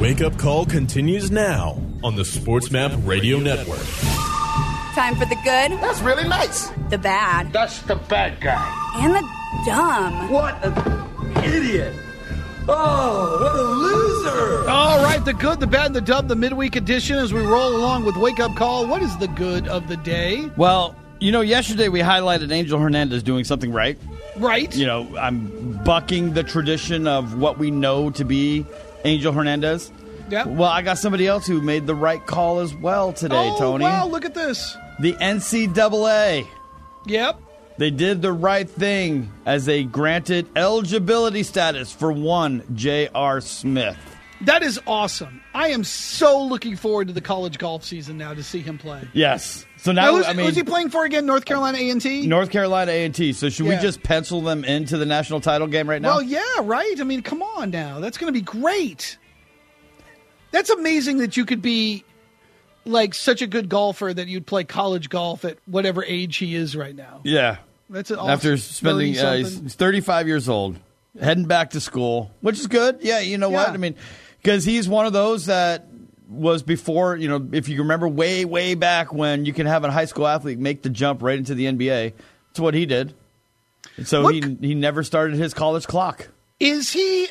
Wake Up Call continues now on the SportsMap Radio Network. Time for the good. That's really nice. The bad. That's the bad guy. And the dumb. What an idiot. Oh, what a loser. All right, the good, the bad, and the dumb, the midweek edition as we roll along with Wake Up Call. What is the good of the day? Well, yesterday we highlighted Angel Hernandez doing something right. Right. I'm bucking the tradition of what we know to be Angel Hernandez. Yeah. Well, I got somebody else who made the right call as well today, Tony. Oh, wow, look at this. The NCAA. Yep. They did the right thing as they granted eligibility status for one J.R. Smith. That is awesome. I am so looking forward to the college golf season now to see him play. Yes. So now, who's he playing for again? North Carolina A&T? North Carolina A&T. So should we just pencil them into the national title game right now? Well, yeah, right. I mean, come on now. That's going to be great. That's amazing that you could be like such a good golfer that you'd play college golf at whatever age he is right now. Yeah. That's awesome. After spending, he's 35 years old, heading back to school, which is good. Yeah, you know what? I mean, because he's one of those that was before, if you remember way, way back when you can have a high school athlete make the jump right into the NBA. That's what he did. And so he never started his college clock. Is he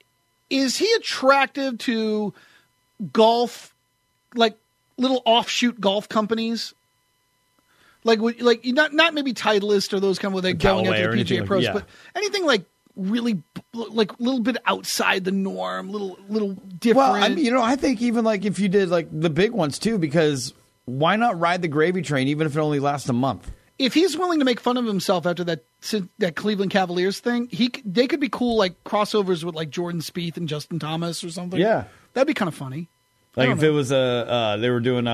attractive to golf, like little offshoot golf companies? Like not maybe Titleist or those kind of like going after the PGA Pros, but anything like really like a little bit outside the norm, little different. Well, I mean, I think even like if you did like the big ones too, because why not ride the gravy train even if it only lasts a month? If he's willing to make fun of himself after that Cleveland Cavaliers thing, they could be cool like crossovers with like Jordan Spieth and Justin Thomas or something. Yeah, that'd be kind of funny. Like if it was they were doing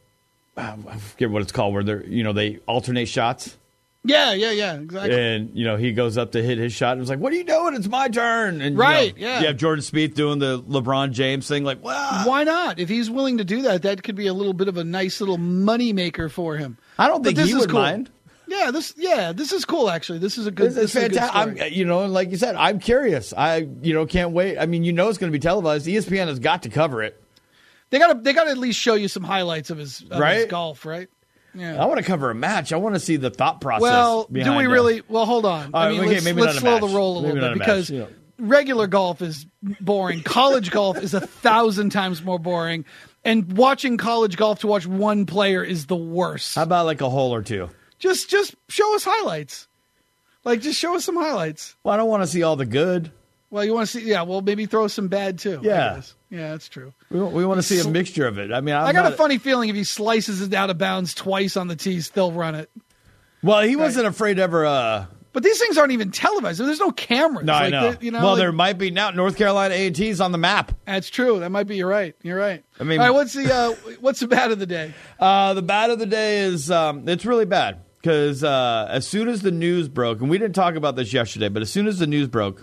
I forget what it's called, where they alternate shots. Yeah, exactly. And he goes up to hit his shot, and it's like, "What are you doing? It's my turn." And right, you have Jordan Spieth doing the LeBron James thing, like, "Wow, why not?" If he's willing to do that, that could be a little bit of a nice little money maker for him. I don't think he would mind. Yeah, this is cool. Actually, this is a good. This is fantastic. Like you said, I'm curious. I can't wait. I mean, it's going to be televised. ESPN has got to cover it. They got to at least show you some highlights of his golf, right? Yeah. I want to cover a match. I want to see the thought process. Well, do we really? Well, hold on. Let's slow the roll a little bit because regular golf is boring. College golf is 1,000 times more boring, and watching college golf to watch one player is the worst. How about like a hole or two? Just show us highlights. Like, just show us some highlights. Well, I don't want to see all the good. Well, you want to see? Yeah. Well, maybe throw some bad too. Yeah. Yeah, that's true. We want to see a mixture of it. I mean, I got a funny feeling if he slices it out of bounds twice on the tees, they'll run it. Well, he wasn't afraid ever. But these things aren't even televised. There's no cameras. No, I know. Well, there might be now. North Carolina A&T's on the map. That's true. That might be. You're right. I mean, all right. What's the bad of the day? The bad of the day is it's really bad because as soon as the news broke, and we didn't talk about this yesterday, but as soon as the news broke,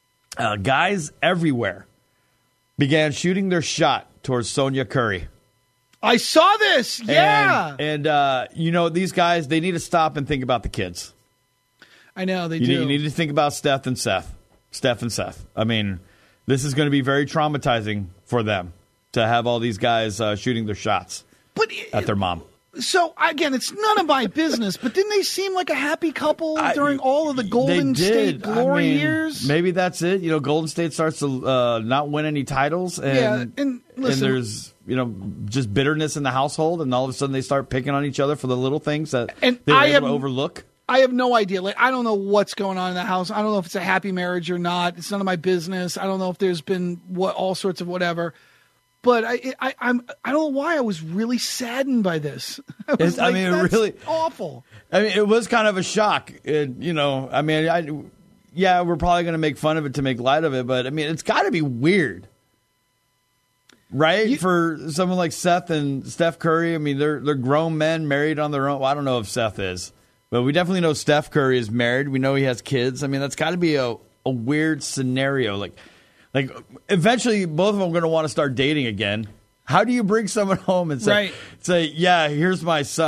guys everywhere began shooting their shot towards Sonia Curry. I saw this. Yeah. And these guys, they need to stop and think about the kids. I know they do. You need to think about Steph and Seth. I mean, this is going to be very traumatizing for them to have all these guys shooting their shots at their mom. So, again, it's none of my business, but didn't they seem like a happy couple during all of the Golden State glory years? Maybe that's it. Golden State starts to not win any titles. And, and listen, and there's, just bitterness in the household, and all of a sudden they start picking on each other for the little things that they're able to overlook. I have no idea. Like, I don't know what's going on in the house. I don't know if it's a happy marriage or not. It's none of my business. I don't know if there's been all sorts of whatever. But I don't know why I was really saddened by this. That's really awful. I mean, it was kind of a shock. We're probably going to make fun of it to make light of it, but I mean, it's got to be weird, right? For someone like Seth and Steph Curry. I mean, they're grown men married on their own. Well, I don't know if Seth is, but we definitely know Steph Curry is married. We know he has kids. I mean, that's got to be a weird scenario, Like, eventually, both of them are going to want to start dating again. How do you bring someone home and say, yeah, here's my son.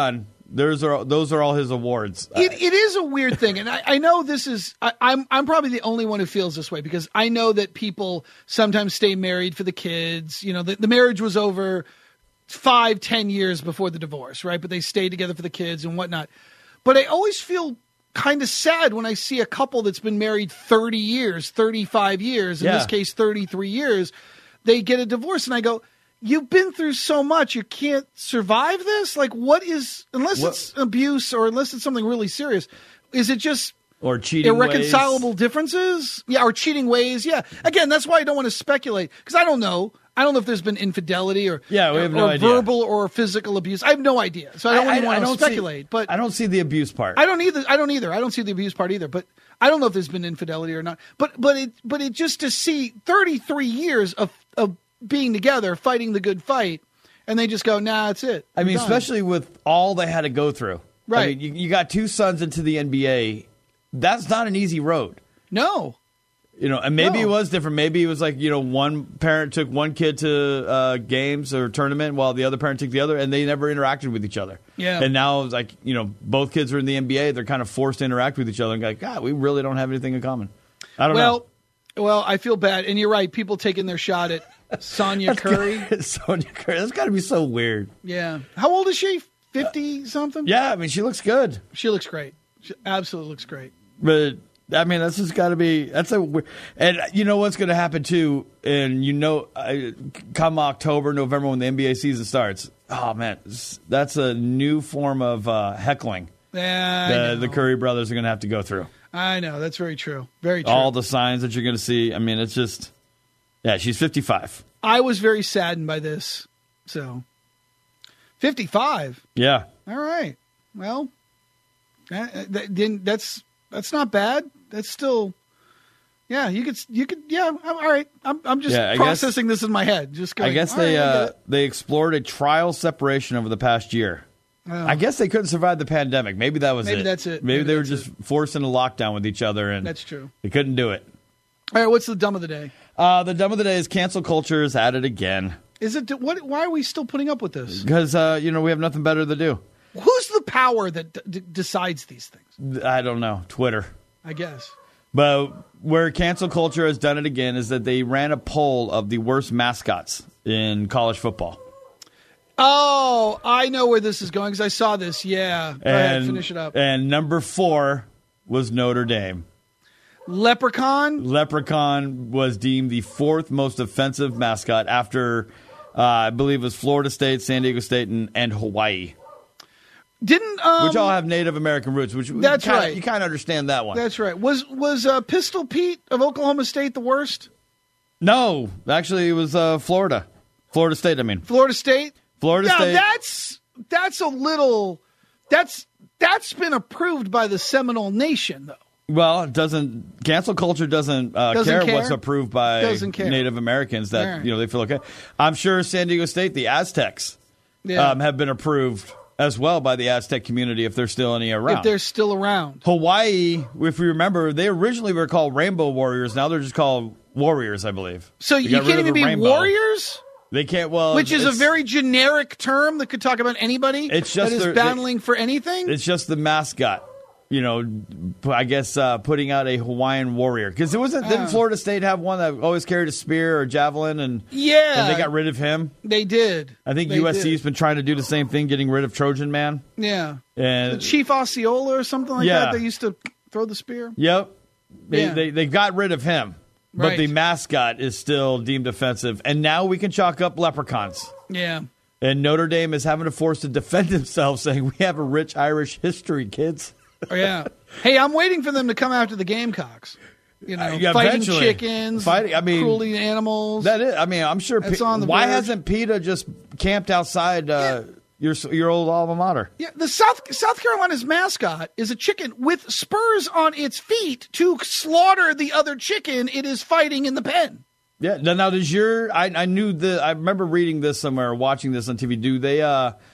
those are all his awards. It is a weird thing, and I know this is. I'm probably the only one who feels this way because I know that people sometimes stay married for the kids. You know, the marriage was over 5-10 years before the divorce, right? But they stayed together for the kids and whatnot. But I always feel kind of sad when I see a couple that's been married 30 years, 35 years, in this case 33 years, they get a divorce, and I go, you've been through so much, you can't survive this? Like, unless it's abuse or unless it's something really serious, is it just or cheating irreconcilable differences? Yeah, or cheating ways. Yeah. Again, that's why I don't want to speculate, because I don't know. I don't know if there's been infidelity or we have no idea. Verbal or physical abuse. I have no idea. So I don't want to speculate. But I don't see the abuse part. I don't either. I don't see the abuse part either. But I don't know if there's been infidelity or not. But it just to see 33 years of being together, fighting the good fight, and they just go, nah, that's it. I mean, especially with all they had to go through. Right. I mean, you got two sons into the NBA. That's not an easy road. No. You know, and maybe it was different. Maybe it was like, you know, one parent took one kid to games or tournament while the other parent took the other, and they never interacted with each other. Yeah. And now it's like, you know, both kids are in the NBA. They're kind of forced to interact with each other and like, God, we really don't have anything in common. I don't know. Well, I feel bad. And you're right. People taking their shot at Sonia Curry. Sonia Curry. That's got to be so weird. Yeah. How old is she? 50-something? Yeah, I mean, she looks good. She looks great. She absolutely looks great. But I mean, that's just got to be. And you know what's going to happen too, and you know, come October, November when the NBA season starts. Oh man, that's a new form of heckling. Yeah, the Curry brothers are going to have to go through. I know, that's very true. Very true. All the signs that you're going to see. I mean, it's just, yeah, she's 55. I was very saddened by this. So, 55. Yeah. All right. Well, that's not bad. That's still, yeah. You could. Yeah. All right. I'm just processing this in my head. Just going. I guess they explored a trial separation over the past year. Oh. I guess they couldn't survive the pandemic. Maybe that was it. Maybe that's it. Maybe they were just forced into lockdown with each other, and that's true. They couldn't do it. All right. What's the dumb of the day? The dumb of the day is cancel culture is at it again. Is it? Why are we still putting up with this? Because we have nothing better to do. Who's the power that decides these things? I don't know. Twitter, I guess. But where cancel culture has done it again is that they ran a poll of the worst mascots in college football. Oh, I know where this is going because I saw this. Yeah. Go ahead, finish it up. And number 4 was Notre Dame. Leprechaun? Leprechaun was deemed the 4th most offensive mascot after, I believe it was Florida State, San Diego State, and Hawaii. Which all have Native American roots. That's right. You kind of understand that one. That's right. Was Pistol Pete of Oklahoma State the worst? No. Actually, it was Florida. Florida State, I mean. Florida State? Florida State. That's a little that's been approved by the Seminole Nation though. Well, it doesn't. Cancel culture doesn't care what's approved by Native Americans that they feel okay. I'm sure San Diego State, the Aztecs, have been approved as well by the Aztec community if there's still any around. If they're still around. Hawaii, if we remember, they originally were called Rainbow Warriors. Now they're just called Warriors, I believe. So you can't even be Warriors? They can't. Well, which is a very generic term that could talk about anybody that is battling for anything. It's just the mascot. I guess putting out a Hawaiian warrior because didn't Florida State have one that always carried a spear or javelin and they got rid of him? They did. I think USC's been trying to do the same thing, getting rid of Trojan Man. Yeah, and Chief Osceola or something like that. They used to throw the spear. Yep, they got rid of him. But the mascot is still deemed offensive. And now we can chalk up leprechauns. Yeah. And Notre Dame is having to force to defend themselves, saying, we have a rich Irish history, kids. Oh, yeah. Hey, I'm waiting for them to come after the Gamecocks. Fighting eventually. Chickens, cruelty to animals. That is. I mean, I'm sure. Why hasn't PETA just camped outside your old alma mater? Yeah, the South Carolina's mascot is a chicken with spurs on its feet to slaughter the other chicken it is fighting in the pen. Yeah. Now, does your? I remember reading this somewhere, watching this on TV. Do they?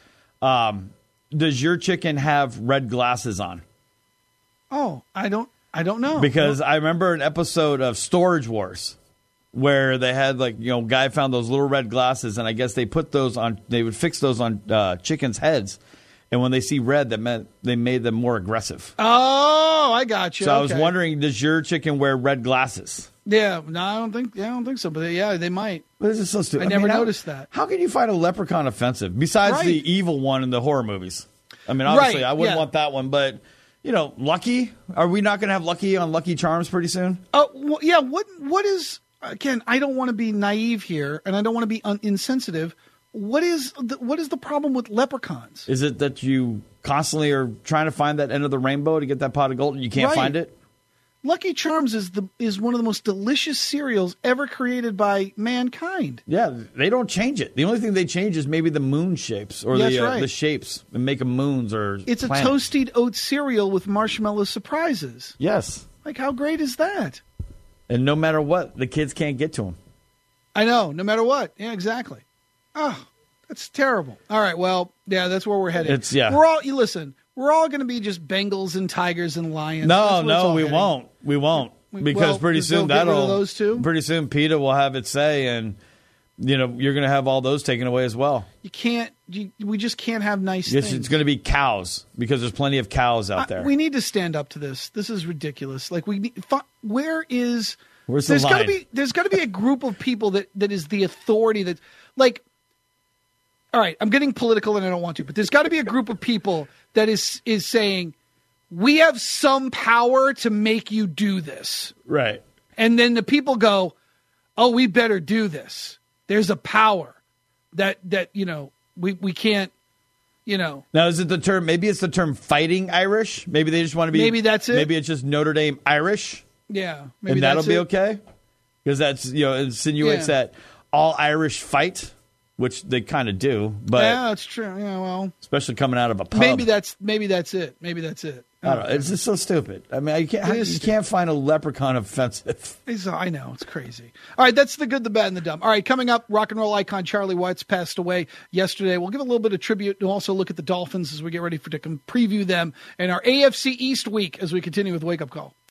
Does your chicken have red glasses on? Oh, I don't know. Because I remember an episode of Storage Wars where they had guy found those little red glasses, and I guess they put those on. They would fix those on chickens' heads, And when they see red, that meant they made them more aggressive. Oh, I got you. So I was wondering, does your chicken wear red glasses? Yeah, no, I don't think so. But yeah, they might. But this is so stupid. I never noticed that. How can you find a leprechaun offensive besides the evil one in the horror movies? I mean, obviously, I wouldn't want that one, but Lucky. Are we not going to have Lucky on Lucky Charms pretty soon? Oh, well, yeah. What is? Again, I don't want to be naive here, and I don't want to be insensitive. What is the problem with leprechauns? Is it that you constantly are trying to find that end of the rainbow to get that pot of gold and you can't find it? Lucky Charms is one of the most delicious cereals ever created by mankind. Yeah, they don't change it. The only thing they change is maybe the moon shapes or the shapes and make them moons or It's planets. A toasted oat cereal with marshmallow surprises. Yes. Like, how great is that? And no matter what, the kids can't get to them. I know, no matter what. Yeah, exactly. Oh, that's terrible. All right, well, yeah, that's where we're headed. We're all going to be just Bengals and Tigers and Lions. No, we won't. We won't. Because pretty soon those two? Pretty soon PETA will have its say, and you're going to have all those taken away as well. You can't. We just can't have nice things. It's going to be cows because there's plenty of cows out there. We need to stand up to this. This is ridiculous. Like where's the line? There's got to be a group of people that is the authority that like. All right, I'm getting political and I don't want to, but there's got to be a group of people that is saying, we have some power to make you do this. Right. And then the people go, oh, we better do this. There's a power that we can't, Now, is it the term, maybe it's the term Fighting Irish? Maybe they just want to be. Maybe that's it. Maybe it's just Notre Dame Irish. Yeah. Maybe and that'll be okay? Because that's, insinuates that all Irish fight. Which they kind of do, but yeah, it's true. Yeah, well, especially coming out of a pub. Maybe that's it. Maybe that's it. I don't know. It's just so stupid. I mean, you can't find a leprechaun offensive. I know, it's crazy. All right, that's the good, the bad, and the dumb. All right, coming up, rock and roll icon Charlie Watts passed away yesterday. We'll give a little bit of tribute and also look at the Dolphins as we get ready to preview them in our AFC East week as we continue with Wake Up Call.